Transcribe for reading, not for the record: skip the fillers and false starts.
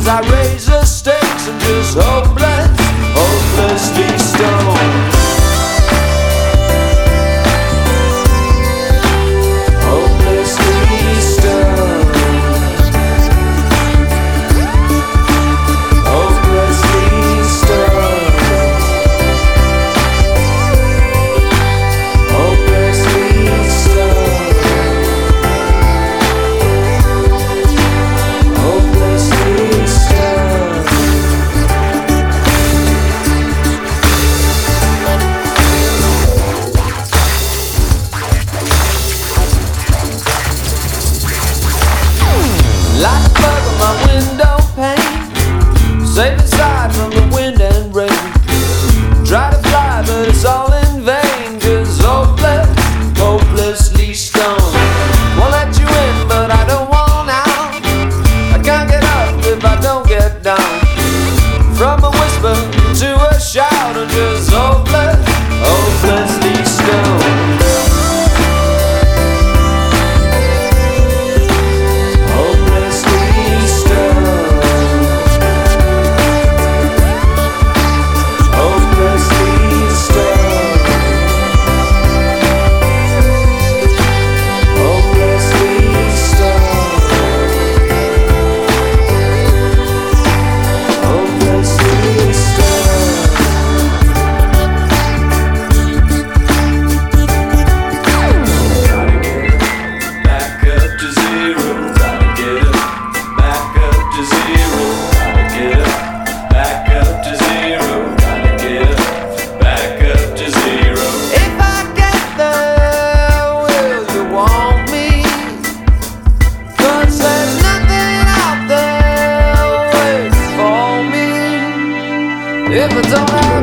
as I raise the stakes and just hopelessly stoned. Like a bug on my window pane, safe inside from the wind and rain. Try to fly but it's all in vain, 'cause hopelessly stoned. Won't let you in but I don't want out. I can't get up if I don't get down. From a whisper to a shout and just hopelessly stoned. If I don't have